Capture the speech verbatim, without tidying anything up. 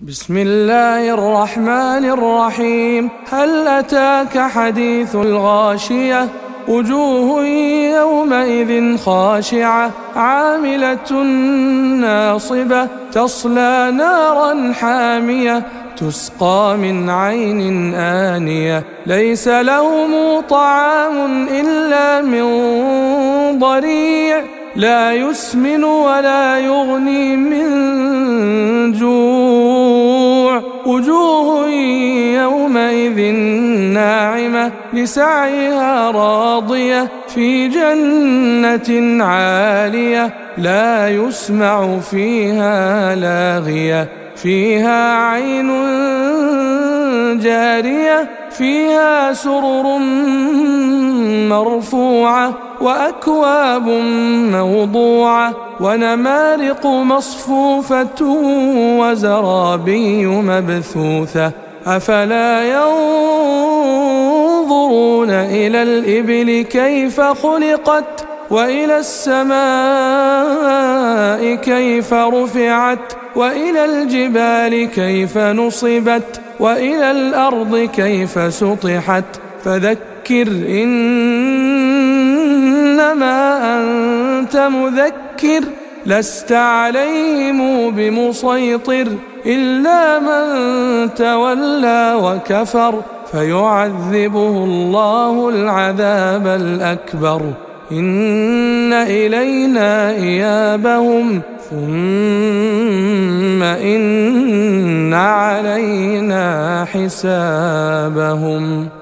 بسم الله الرحمن الرحيم. هل أتاك حديث الغاشية؟ وجوه يومئذ خاشعة عاملة ناصبة تصلى نارا حامية تسقى من عين آنية ليس لهم طعام إلا من ضريع لا يسمن ولا يغني من جوع. وجوه يومئذ ناعمة لسعيها راضية في جنة عالية لا يسمع فيها لاغية فيها عين جارية فيها سرر مرفوعة وأكواب موضوعة ونمارق مصفوفة وزرابي مبثوثة. أفلا ينظرون إلى الإبل كيف خلقت وإلى السماء كيف رفعت وإلى الجبال كيف نصبت وإلى الأرض كيف سطحت. فذكر إنما أنت مذكر لست عليهم بمسيطر إلا من تولى وكفر فيعذبه الله العذاب الأكبر. إن إلينا إيابهم ثم إن علينا حسابهم.